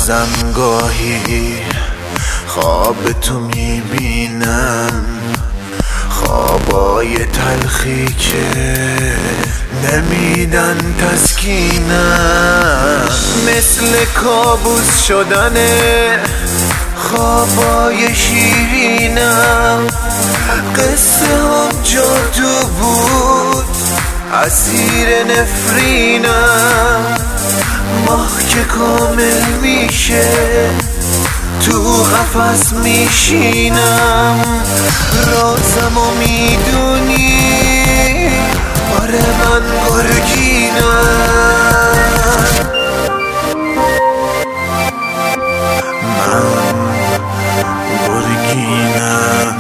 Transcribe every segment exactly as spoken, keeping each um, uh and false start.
روزم گاهی خواب تو میبینم، خوابای تلخی که نمیدن تسکینم، مثل کابوس شدنه خوابای شیرینم. قصه هم جادو بود اسیر نفرینم، ماه که کامل میشه تو قفس میشینم. رازمو میدونی، آره من گرگینم، من گرگینم.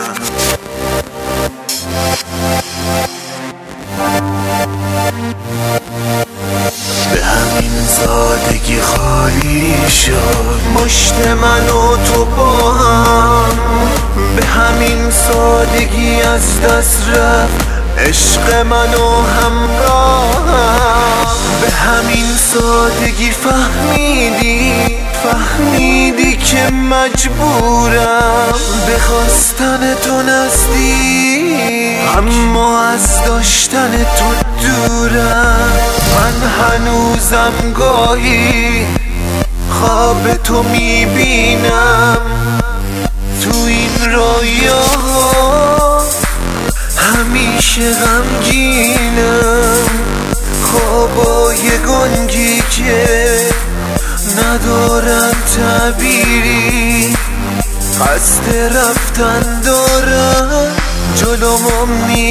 به همین سادگی خالی شد مشت من و تو با هم، به همین سادگی از دست رفت عشق من و همراهم، به همین سادگی فهمیدی فهمیدی که مجبورم به خواستن تو نزدیک، اما از داشتن تو دورم. من هنوزم گاهی خواب تو میبینم، تو این رویاها همیشه غمگینم. خوابای گنگی که ندارن تعبیری، قصد رفتن دارن جلومو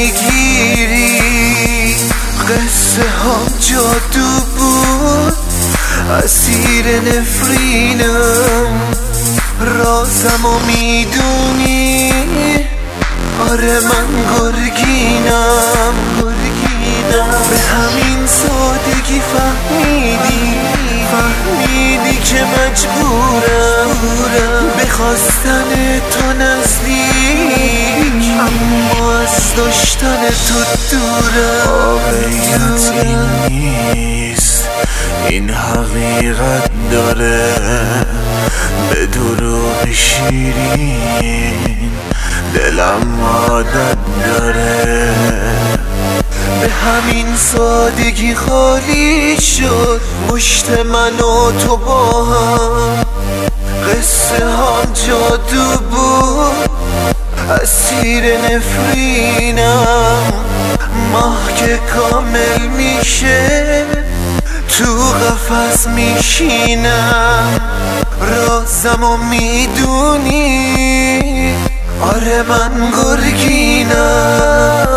میگیری. قصه هم جادو بود اسیر نفرینم، رازمو میدونی، آره من گرگینم گرگینم. به همین سادگی فهمیدی فهمیدی که مجبورم به خواستن تو نزدیک، اما از داشتن تو دورم. واقعیت این نیست، این حقیقت داره، به دروغ شیرین دلم عادت داره. به همین سادگی خالی شد مشت من و تو با هم، قصه هم جادو بود اسیر نفرینم. ماه که کامل میشه تو قفس میشینم، رازمو میدونی، آره من گرگینم.